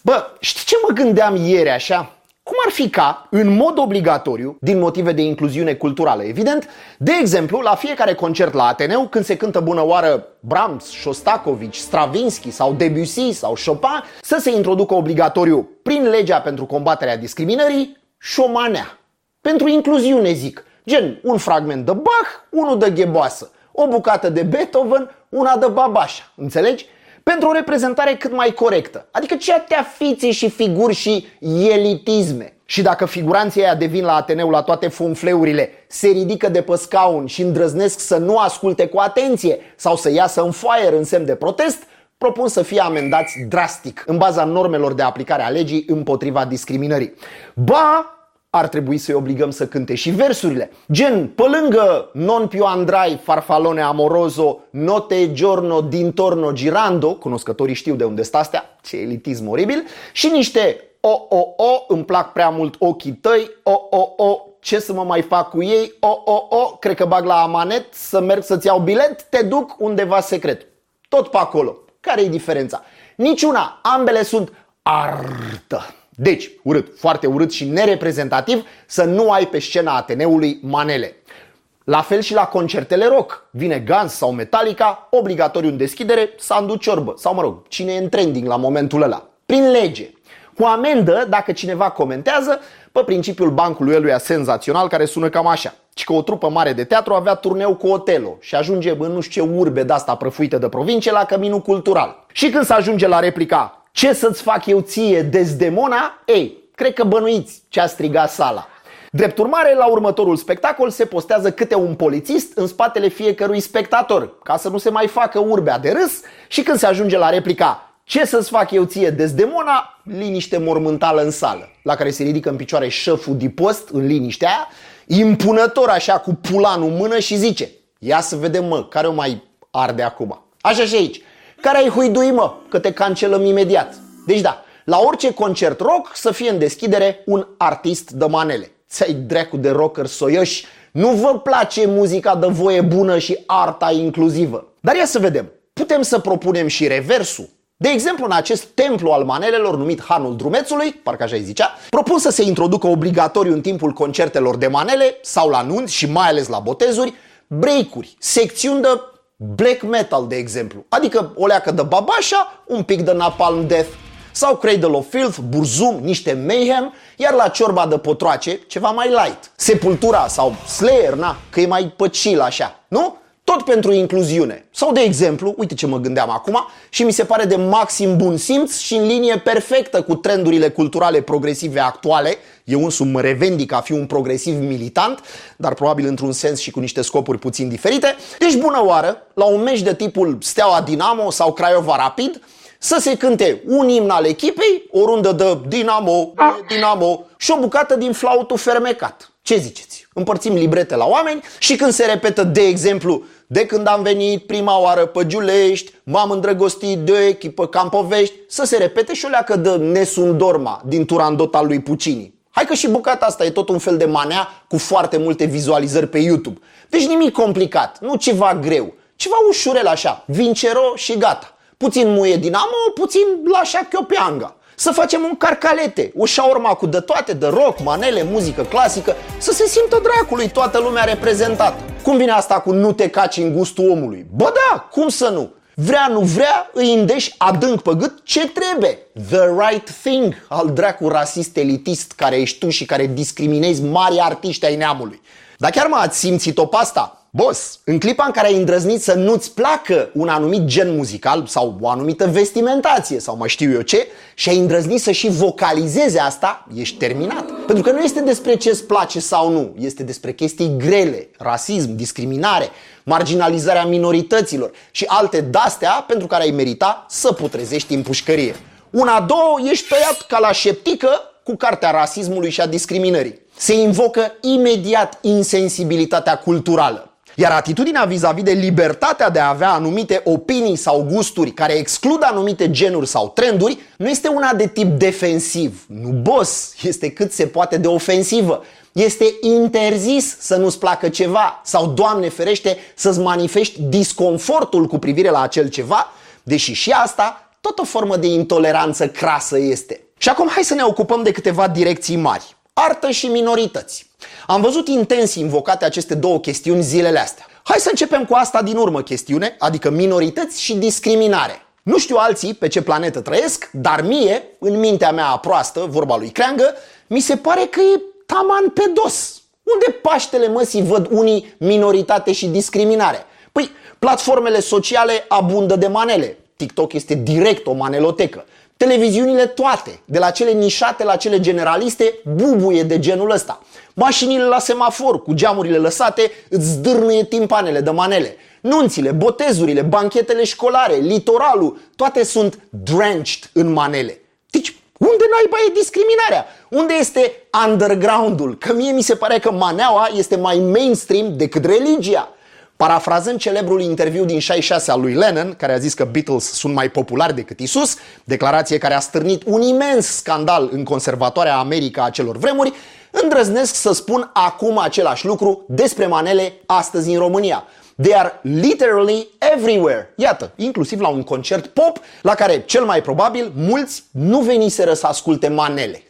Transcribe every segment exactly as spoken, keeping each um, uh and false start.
Bă, știi ce mă gândeam ieri așa? Cum ar fi ca, în mod obligatoriu, din motive de incluziune culturală, evident, de exemplu, la fiecare concert la Ateneu, când se cântă bună oară Brahms, Shostakovich, Stravinsky sau Debussy sau Chopin, să se introducă obligatoriu, prin legea pentru combaterea discriminării, șomanea. Pentru incluziune, zic, gen un fragment de Bach, unul de gheboasă, o bucată de Beethoven, una de Babașa, înțelegi? Pentru o reprezentare cât mai corectă. Adică ce atâtea fițe și figuri și elitisme. Și dacă figuranții aia devin la Ateneu la toate funfleurile, se ridică de pe scaun și îndrăznesc să nu asculte cu atenție sau să iasă în foaier în semn de protest, propun să fie amendați drastic în baza normelor de aplicare a legii împotriva discriminării. Ba, ar trebui să-i obligăm să cânte și versurile. Gen, pe lângă non più andrai farfalone amoroso, note giorno dintorno girando, cunoscătorii știu de unde stă astea, ce elitism oribil, și niște o, o, o, îmi plac prea mult ochii tăi, o, o, o, ce să mă mai fac cu ei, o, o, o, cred că bag la amanet, să merg să-ți iau bilet, te duc undeva secret. Tot pe acolo. Care e diferența? Niciuna, ambele sunt artă. Deci, urât, foarte urât și nereprezentativ să nu ai pe scena Ateneului manele. La fel și la concertele rock. Vine Guns sau Metallica, obligatoriu în deschidere, sandu ciorbă. Sau mă rog, cine e în trending la momentul ăla. Prin lege. Cu amendă dacă cineva comentează pe principiul bancului ăluia senzațional care sună cam așa. Și că o trupă mare de teatru avea turneu cu Otelo și ajunge în nu știu ce urbe de-asta prăfuită de provincie la căminul cultural. Și când se ajunge la replica ce să-ți fac eu ție, Desdemona? Ei, cred că bănuiți ce a strigat sala. Drept urmare, la următorul spectacol se postează câte un polițist în spatele fiecărui spectator, ca să nu se mai facă urbea de râs, și când se ajunge la replica ce să-ți fac eu ție, Desdemona? Liniște mormântală în sală, la care se ridică în picioare șeful de post în liniștea aia, impunător așa cu pulanul în mână și zice: ia să vedem, mă, care o mai arde acum. Așa și aici. Care ai huidui, mă, că te cancelăm imediat. Deci da, la orice concert rock să fie în deschidere un artist de manele. Ți-ai dracu de rocker soioși, nu vă place muzica de voie bună și arta inclusivă. Dar ia să vedem, putem să propunem și reversul. De exemplu, în acest templu al manelelor numit Hanul Drumețului, parcă așa îi zicea, propun să se introducă obligatoriu în timpul concertelor de manele sau la nunți și mai ales la botezuri, break-uri, secțiuni de black metal, de exemplu, adică o leacă de Babașa, un pic de Napalm Death, sau Cradle of Filth, Burzum, niște Mayhem, iar la ciorba de potroace ceva mai light. Sepultura sau Slayer, na, că e mai păcil așa, nu? Tot pentru incluziune. Sau de exemplu, uite ce mă gândeam acum și mi se pare de maxim bun simț și în linie perfectă cu trendurile culturale progresive actuale. Eu însumi mă revendic a fi un progresiv militant, dar probabil într-un sens și cu niște scopuri puțin diferite. Deci bună oară, la un meci de tipul Steaua Dinamo sau Craiova Rapid, să se cânte un imn al echipei, o rundă de Dinamo, Dinamo și o bucată din flautul fermecat. Ce ziceți? Împărțim librete la oameni și când se repetă, de exemplu, de când am venit prima oară pe Giulești, m-am îndrăgostit de o echipă Campovești, să se repete și o leacă de Nessun Dorma din Turandot al lui Puccini. Hai că și bucata asta e tot un fel de manea cu foarte multe vizualizări pe YouTube. Deci nimic complicat, nu ceva greu, ceva ușurel așa, vincero și gata. Puțin muie Dinamo, puțin lașa Chiopeanga. Să facem un carcalete, o șaorma cu de toate, de rock, manele, muzică clasică, să se simtă dracului toată lumea reprezentată. Cum vine asta cu nu te caci în gustul omului? Bă da, cum să nu? Vrea, nu vrea, îi îndeși adânc pe gât ce trebuie. The right thing al dracu rasist elitist care ești tu și care discriminezi mari artiști ai neamului. Dar chiar mă ați simțit-o pe asta? Boss, în clipa în care ai îndrăznit să nu-ți placă un anumit gen muzical sau o anumită vestimentație sau mai știu eu ce și ai îndrăznit să și vocalizeze asta, ești terminat. Pentru că nu este despre ce-ți place sau nu, este despre chestii grele, rasism, discriminare, marginalizarea minorităților și alte de-astea pentru care ai merita să putrezești în pușcărie. Una, două, ești tăiat ca la șeptică cu cartea rasismului și a discriminării. Se invocă imediat insensibilitatea culturală. Iar atitudinea vis-a-vis de libertatea de a avea anumite opinii sau gusturi care exclud anumite genuri sau trenduri nu este una de tip defensiv. Nu, boss, este cât se poate de ofensivă. Este interzis să nu-ți placă ceva sau, Doamne ferește, să-ți manifesti disconfortul cu privire la acel ceva, deși și asta tot o formă de intoleranță crasă este. Și acum hai să ne ocupăm de câteva direcții mari. Artă și minorități. Am văzut intens invocate aceste două chestiuni zilele astea. Hai să începem cu asta din urmă chestiune, adică minorități și discriminare. Nu știu alții pe ce planetă trăiesc, dar mie, în mintea mea proastă, vorba lui Creangă, mi se pare că e taman pe dos. Unde Paștele măsii văd unii minoritate și discriminare? Păi, platformele sociale abundă de manele. TikTok este direct o manelotecă. Televiziunile toate, de la cele nișate la cele generaliste, bubuie de genul ăsta. Mașinile la semafor, cu geamurile lăsate, îți zdârnuie timpanele de manele. Nunțile, botezurile, banchetele școlare, litoralul, toate sunt drenched în manele. Deci, unde naiba e discriminarea? Unde este underground-ul? Că mie mi se pare că maneaua este mai mainstream decât religia. Parafrazând celebrul interviu din șaizeci și șase al lui Lennon, care a zis că Beatles sunt mai populari decât Isus, declarație care a stârnit un imens scandal în conservatoarea America a celor vremuri, îndrăznesc să spun acum același lucru despre manele astăzi în România. They are literally everywhere. Iată, inclusiv la un concert pop la care, cel mai probabil, mulți nu veniseră să asculte manele.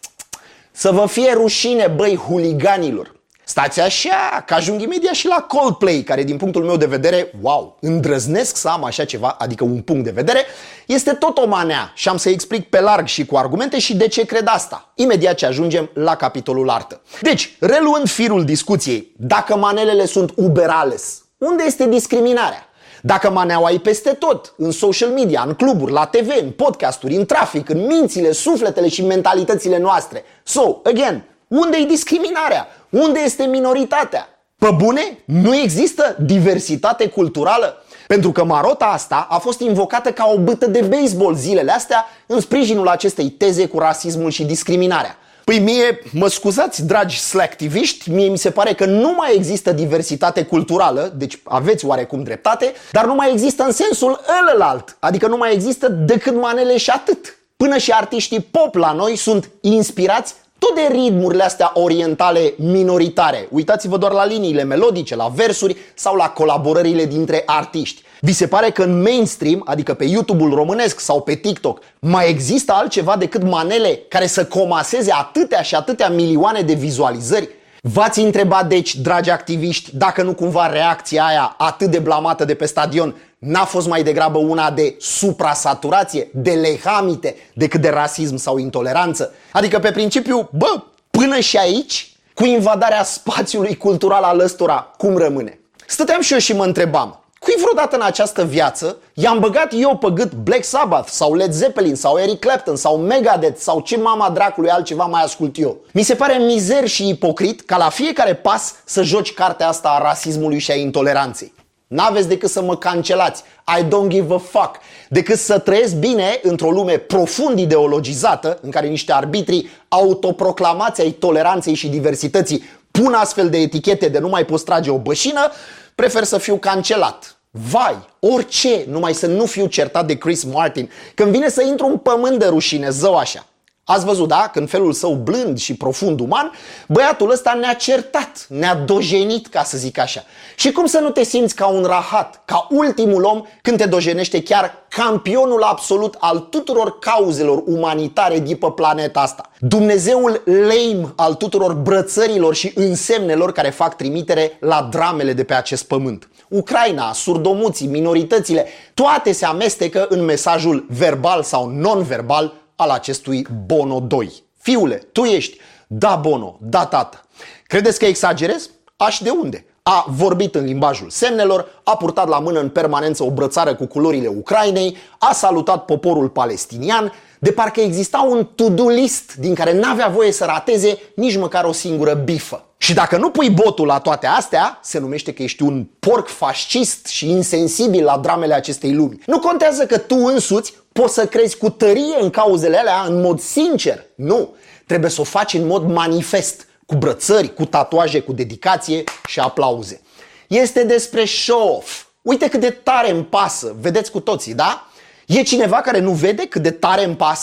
Să vă fie rușine, băi, huliganilor! Stați așa, că ajung imediat și la Coldplay, care din punctul meu de vedere, wow, îndrăznesc să am așa ceva, adică un punct de vedere, este tot o manea și am să explic pe larg și cu argumente și de ce cred asta, imediat ce ajungem la capitolul artă. Deci, reluând firul discuției, dacă manelele sunt uberales, unde este discriminarea? Dacă maneaua e peste tot, în social media, în cluburi, la T V, în podcasturi, în trafic, în mințile, sufletele și mentalitățile noastre. So, again, unde e discriminarea? Unde este minoritatea? Pe bune, nu există diversitate culturală? Pentru că marota asta a fost invocată ca o bâtă de baseball zilele astea în sprijinul acestei teze cu rasismul și discriminarea. Păi mie, mă scuzați, dragi slacktiviști, mie mi se pare că nu mai există diversitate culturală, deci aveți oarecum dreptate, dar nu mai există în sensul ălălalt, adică nu mai există decât manele și atât. Până și artiștii pop la noi sunt inspirați tot de ritmurile astea orientale minoritare. Uitați-vă doar la liniile melodice, la versuri sau la colaborările dintre artiști. Vi se pare că în mainstream, adică pe YouTube-ul românesc sau pe TikTok, mai există altceva decât manele care să comaseze atâtea și atâtea milioane de vizualizări? V-ați întrebat, deci, dragi activiști, dacă nu cumva reacția aia atât de blamată de pe stadion n-a fost mai degrabă una de suprasaturație, de lehamite, decât de rasism sau intoleranță? Adică pe principiu, bă, până și aici, cu invadarea spațiului cultural al ăstora, cum rămâne? Stăteam și eu și mă întrebam, cui vreodată în această viață i-am băgat eu pe gât Black Sabbath sau Led Zeppelin sau Eric Clapton sau Megadeth sau ce mama dracului altceva mai ascult eu? Mi se pare mizer și ipocrit ca la fiecare pas să joci cartea asta a rasismului și a intoleranței. N-aveți decât să mă cancelați, I don't give a fuck, decât să trăiesc bine într-o lume profund ideologizată în care niște arbitri autoproclamați ai toleranței și diversității pun astfel de etichete de nu mai poți trage o bășină. Prefer să fiu cancelat. Vai, orice, numai să nu fiu certat de Chris Martin când vine să intru în pământ de rușine, zău așa. Ați văzut, da? Că în felul său blând și profund uman, băiatul ăsta ne-a certat, ne-a dojenit, ca să zic așa. Și cum să nu te simți ca un rahat, ca ultimul om când te dojenește chiar campionul absolut al tuturor cauzelor umanitare de pe planeta asta? Dumnezeul lame al tuturor brățărilor și însemnelor care fac trimitere la dramele de pe acest pământ. Ucraina, surdomuții, minoritățile, toate se amestecă în mesajul verbal sau non-verbal al acestui Bono doi. Fiule, tu ești, da Bono, da tată. Credeți că exagerez? Aș de unde? A vorbit în limbajul semnelor, a purtat la mână în permanență o brățară cu culorile Ucrainei, a salutat poporul palestinian, de parcă exista un to-do list din care n-avea voie să rateze nici măcar o singură bifă. Și dacă nu pui botul la toate astea, se numește că ești un porc fascist și insensibil la dramele acestei lumi. Nu contează că tu însuți poți să crezi cu tărie în cauzele alea în mod sincer. Nu, trebuie să o faci în mod manifest, cu brățări, cu tatuaje, cu dedicație și aplauze. Este despre show-off. Uite cât de tare îmi pasă, vedeți cu toții, da? E cineva care nu vede cât de tare îmi pasă?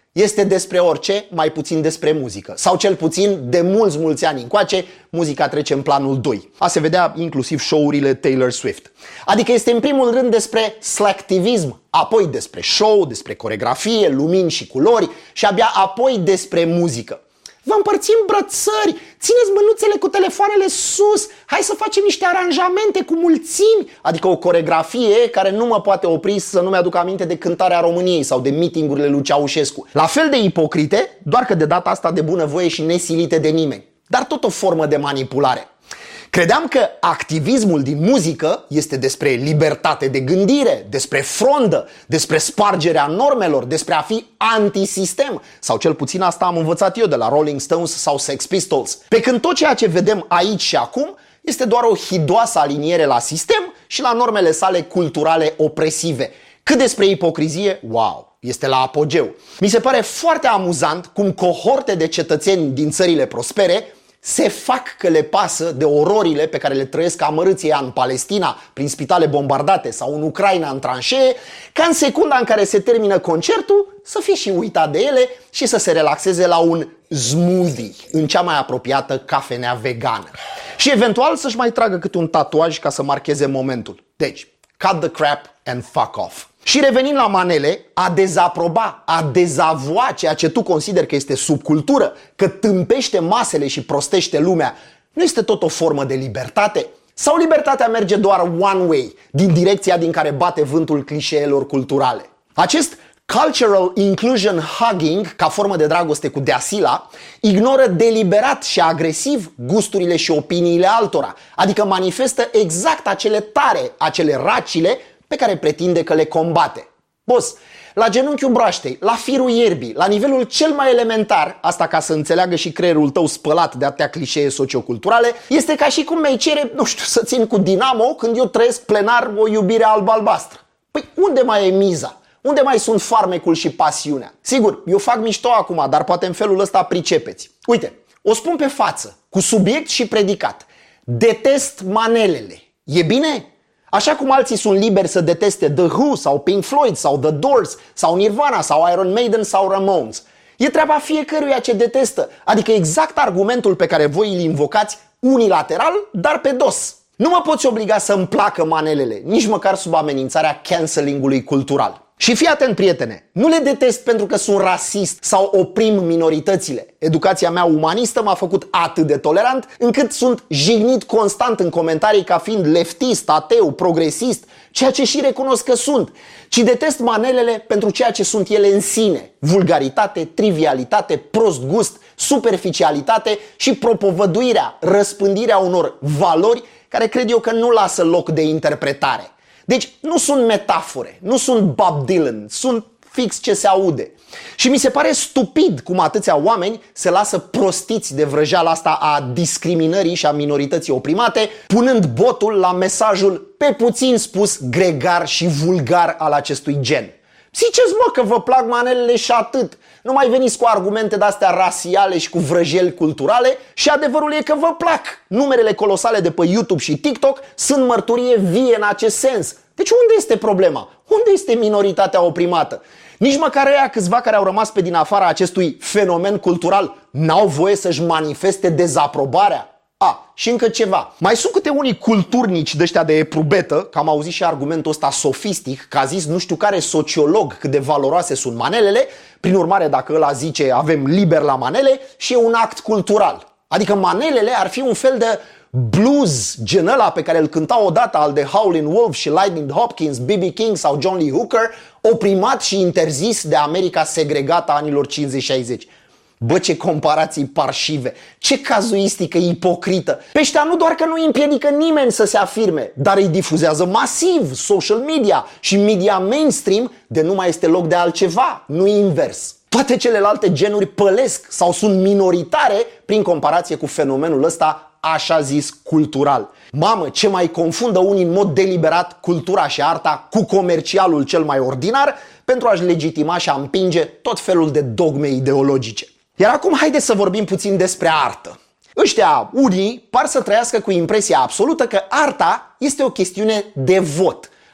este despre orice, mai puțin despre muzică. Sau cel puțin, de mulți, mulți ani încoace, muzica trece în planul doi. A se vedea inclusiv show-urile Taylor Swift. Adică este în primul rând despre slacktivism, apoi despre show, despre coregrafie, lumini și culori și abia apoi despre muzică. Vă împărțim brățări, țineți mânuțele cu telefoanele sus, hai să facem niște aranjamente cu mulțimi, adică o coregrafie care nu mă poate opri să nu mi-aduc aminte de cântarea României sau de meetingurile lui Ceaușescu. La fel de ipocrite, doar că de data asta de bunăvoie și nesilite de nimeni, dar tot o formă de manipulare. Credeam că activismul din muzică este despre libertate de gândire, despre frondă, despre spargerea normelor, despre a fi antisistem. Sau cel puțin asta am învățat eu de la Rolling Stones sau Sex Pistols. Pe când tot ceea ce vedem aici și acum este doar o hidoasă aliniere la sistem și la normele sale culturale opresive. Cât despre ipocrizie, wow, este la apogeu. Mi se pare foarte amuzant cum cohorte de cetățeni din țările prospere se fac că le pasă de ororile pe care le trăiesc amărâții în Palestina, prin spitale bombardate sau în Ucraina în tranșee, ca în secunda în care se termină concertul să fie și uitat de ele și să se relaxeze la un smoothie, în cea mai apropiată cafenea vegană. Și eventual să-și mai tragă câte un tatuaj ca să marcheze momentul. Deci, cut the crap and fuck off. Și revenind la manele, a dezaproba, a dezavoa ceea ce tu consideri că este subcultură, că tâmpește masele și prostește lumea, nu este tot o formă de libertate? Sau libertatea merge doar one way, din direcția din care bate vântul clișeelor culturale? Acest cultural inclusion hugging, ca formă de dragoste cu Deasila, ignoră deliberat și agresiv gusturile și opiniile altora, adică manifestă exact acele tare, acele racile pe care pretinde că le combate. Boss, la genunchiul broaștei, la firul ierbii, la nivelul cel mai elementar, asta ca să înțeleagă și creierul tău spălat de atâtea clișee socioculturale, este ca și cum mi-ai cere, nu știu, să țin cu Dinamo când eu trăiesc plenar o iubire alb-albastră. Păi unde mai e miza? Unde mai sunt farmecul și pasiunea? Sigur, eu fac mișto acum, dar poate în felul ăsta pricepeți. Uite, o spun pe față, cu subiect și predicat. Detest manelele. E bine? Așa cum alții sunt liberi să deteste The Who sau Pink Floyd sau The Doors sau Nirvana sau Iron Maiden sau Ramones. E treaba fiecăruia ce detestă, adică exact argumentul pe care voi îl invocați unilateral, dar pe dos. Nu mă poți obliga să-mi placă manelele, nici măcar sub amenințarea cancelling-ului cultural. Și fii atent, prietene, nu le detest pentru că sunt rasist sau oprim minoritățile. Educația mea umanistă m-a făcut atât de tolerant încât sunt jignit constant în comentarii ca fiind leftist, ateu, progresist, ceea ce și recunosc că sunt, ci detest manelele pentru ceea ce sunt ele în sine: vulgaritate, trivialitate, prost gust, superficialitate și propovăduirea, răspândirea unor valori care cred eu că nu lasă loc de interpretare. Deci nu sunt metafore, nu sunt Bob Dylan, sunt fix ce se aude. Și mi se pare stupid cum atâția oameni se lasă prostiți de vrăjeala asta a discriminării și a minorității oprimate, punând botul la mesajul pe puțin spus gregar și vulgar al acestui gen. Ziceți, mă, că vă plac manelele și atât. Nu mai veniți cu argumente de-astea rasiale și cu vrăjeli culturale și adevărul e că vă plac. Numerele colosale de pe YouTube și TikTok sunt mărturie vie în acest sens. Deci unde este problema? Unde este minoritatea oprimată? Nici măcar ăia câțiva care au rămas pe din afara acestui fenomen cultural n-au voie să-și manifeste dezaprobarea? A, și încă ceva. Mai sunt câte unii culturnici de ăștia de eprubetă, că am auzit și argumentul ăsta sofistic, că a zis nu știu care sociolog cât de valoroase sunt manelele, prin urmare dacă ăla zice avem liber la manele și e un act cultural. Adică manelele ar fi un fel de blues gen ăla pe care îl cânta odată al de Howlin' Wolf și Lightning Hopkins, B B King sau John Lee Hooker, oprimat și interzis de America segregată a anilor cincizeci șaizeci. Bă, ce comparații parșive, ce cazuistică ipocrită. Pe ăștia nu doar că nu îi împiedică nimeni să se afirme, dar îi difuzează masiv social media și media mainstream de nu mai este loc de altceva, nu invers. Toate celelalte genuri pălesc sau sunt minoritare prin comparație cu fenomenul ăsta așa zis cultural. Mamă, ce mai confundă unii în mod deliberat cultura și arta cu comercialul cel mai ordinar pentru a-și legitima și a împinge tot felul de dogme ideologice. Iar acum haideți să vorbim puțin despre artă. Ăștia, unii, par să trăiască cu impresia absolută că arta este o chestiune de vot.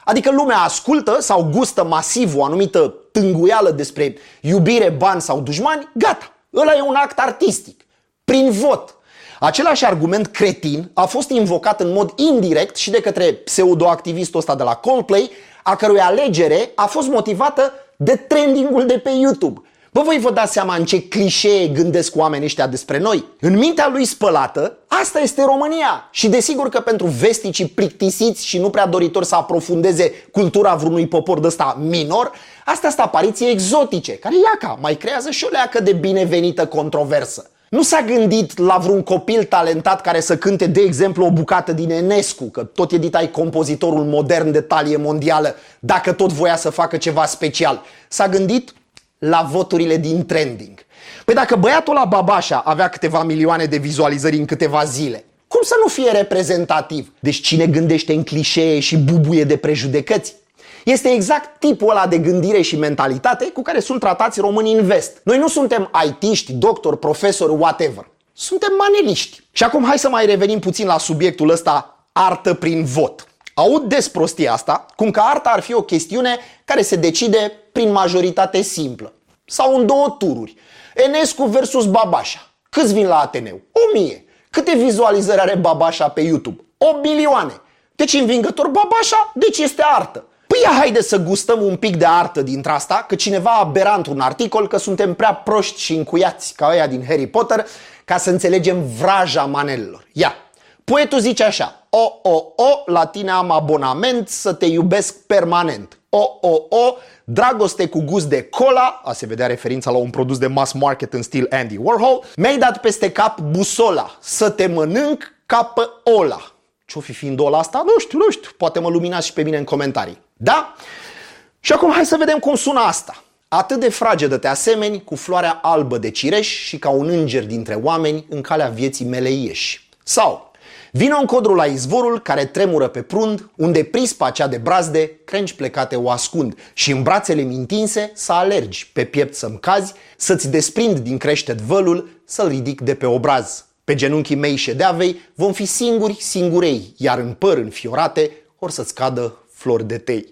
Adică lumea ascultă sau gustă masiv o anumită tânguială despre iubire, bani sau dușmani, gata, ăla e un act artistic, prin vot. Același argument cretin a fost invocat în mod indirect și de către pseudoactivistul ăsta de la Coldplay, a cărui alegere a fost motivată de trendingul de pe YouTube. Bă, voi vă dați seama în ce clișee gândesc oamenii ăștia despre noi? În mintea lui spălată, asta este România. Și desigur că pentru vesticii plictisiți și nu prea doritori să aprofundeze cultura vreunui popor de ăsta minor, astea sunt apariții exotice, care iaca, mai creează și o leacă de binevenită controversă. Nu s-a gândit la vreun copil talentat care să cânte, de exemplu, o bucată din Enescu, că tot editai compozitorul modern de talie mondială, dacă tot voia să facă ceva special. S-a gândit la voturile din trending. Păi dacă băiatul la Babașa avea câteva milioane de vizualizări în câteva zile, cum să nu fie reprezentativ? Deci cine gândește în clișee și bubuie de prejudecăți? Este exact tipul ăla de gândire și mentalitate cu care sunt tratați românii în vest. Noi nu suntem I T-ști, doctori, profesori, whatever. Suntem maneliști. Și acum hai să mai revenim puțin la subiectul ăsta, artă prin vot. Aud des prostia asta, cum că arta ar fi o chestiune care se decide prin majoritate simplă. Sau în două tururi. Enescu versus Babașa. Câți vin la Ateneu? O mie. Câte vizualizări are Babașa pe YouTube? O milioane. Deci învingător Babașa, deci este artă. Păi ia haide să gustăm un pic de artă dintre asta, că cineva abera într-un articol că suntem prea proști și încuiați ca ăia din Harry Potter ca să înțelegem vraja manelelor. Ia, poetul zice așa: O, o, o, la tine am abonament să te iubesc permanent. O, o, o, dragoste cu gust de cola, a se vedea referința la un produs de mass market în stil Andy Warhol. Mi-ai dat peste cap busola, să te mănânc ca pe ola. Ce-o fi fiind ola asta? Nu știu, nu știu, poate mă luminați și pe mine în comentarii. Da? Și acum hai să vedem cum sună asta. Atât de fragedă te asemeni cu floarea albă de cireș și ca un înger dintre oameni în calea vieții mele ieși. Sau vino în codrul la izvorul care tremură pe prund, unde prispa cea de brazde, crengi plecate o ascund și în brațele mintinse să alergi, pe piept să-mi cazi, să-ți desprind din creștet vălul, să-l ridic de pe obraz. Pe genunchii mei ședeavei vom fi singuri singurei, iar în păr înfiorate or să-ți cadă flori de tei.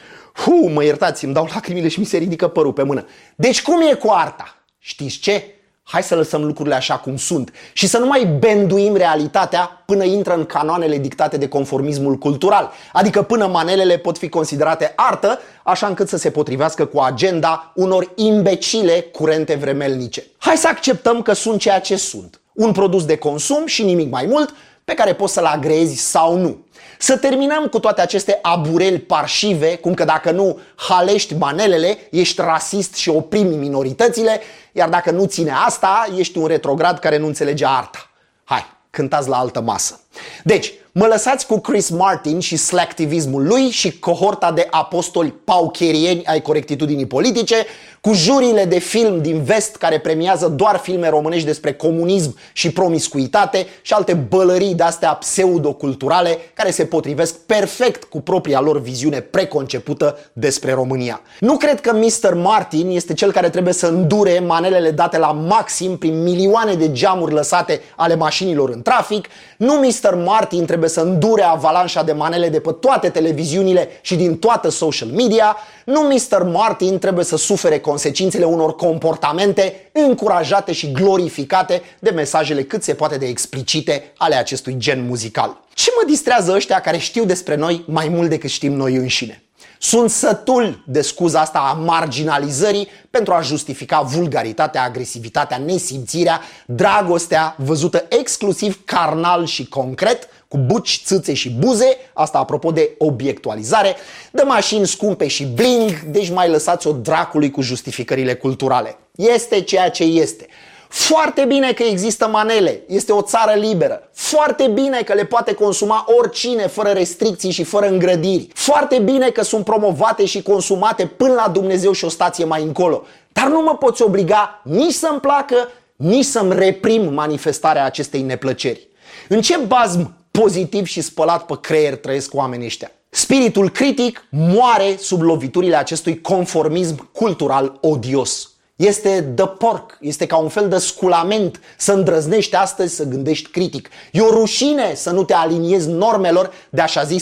Hu, mă iertați, îmi dau lacrimile și mi se ridică părul pe mână. Deci cum e cu arta? Știți ce? Hai să lăsăm lucrurile așa cum sunt și să nu mai benduim realitatea până intră în canoanele dictate de conformismul cultural. Adică până manelele pot fi considerate artă, așa încât să se potrivească cu agenda unor imbecile curente vremelnice. Hai să acceptăm că sunt ceea ce sunt. Un produs de consum și nimic mai mult, pe care poți să-l agrezi sau nu. Să terminăm cu toate aceste abureli parșive, cum că dacă nu halești manelele, ești rasist și oprimi minoritățile, iar dacă nu ține asta, ești un retrograd care nu înțelege arta. Hai, cântați la altă masă. Deci, mă lăsați cu Chris Martin și slacktivismul lui și cohorta de apostoli paucherieni ai corectitudinii politice, cu juriile de film din vest care premiază doar filme românești despre comunism și promiscuitate și alte bălării de-astea pseudoculturale care se potrivesc perfect cu propria lor viziune preconcepută despre România. Nu cred că mister Martin este cel care trebuie să îndure manelele date la maxim prin milioane de geamuri lăsate ale mașinilor în trafic. Nu mister Martin trebuie să îndure avalanșa de manele de pe toate televiziunile și din toată social media. Nu mister Martin trebuie să sufere consecințele unor comportamente încurajate și glorificate de mesajele cât se poate de explicite ale acestui gen muzical. Ce mă distrează ăștia care știu despre noi mai mult decât știm noi înșine? Sunt sătul de scuza asta a marginalizării pentru a justifica vulgaritatea, agresivitatea, nesimțirea, dragostea văzută exclusiv carnal și concret, cu buci, țâțe și buze, asta apropo de obiectualizare, de mașini scumpe și bling, deci mai lăsați o dracului cu justificările culturale. Este ceea ce este. Foarte bine că există manele, este o țară liberă. Foarte bine că le poate consuma oricine fără restricții și fără îngrădiri. Foarte bine că sunt promovate și consumate până la Dumnezeu și o stație mai încolo. Dar nu mă poți obliga nici să-mi placă, nici să-mi reprim manifestarea acestei neplăceri. În ce bazm pozitiv și spălat pe creier trăiesc oamenii ăștia? Spiritul critic moare sub loviturile acestui conformism cultural odios. Este de porc, este ca un fel de sculament să îndrăznești astăzi să gândești critic. E o rușine să nu te aliniezi normelor de așa zisă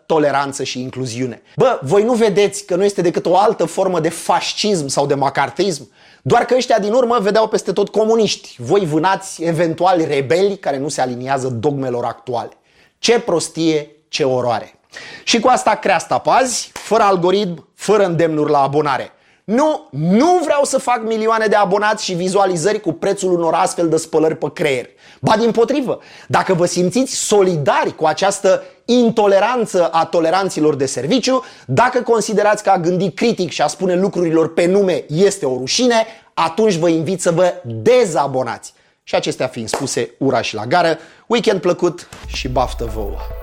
toleranță și incluziune. Bă, voi nu vedeți că nu este decât o altă formă de fascism sau de macartism? Doar că ăștia din urmă vedeau peste tot comuniști. Voi vânați eventuali rebeli care nu se aliniază dogmelor actuale. Ce prostie, ce oroare! Și cu asta creasta pe azi, fără algoritm, fără îndemnuri la abonare. Nu, nu vreau să fac milioane de abonați și vizualizări cu prețul unor astfel de spălări pe creier. Ba dimpotrivă, dacă vă simțiți solidari cu această intoleranță a toleranților de serviciu, dacă considerați că a gândi critic și a spune lucrurilor pe nume este o rușine, atunci vă invit să vă dezabonați. Și acestea fiind spuse, ura și la gară, weekend plăcut și baftă vouă!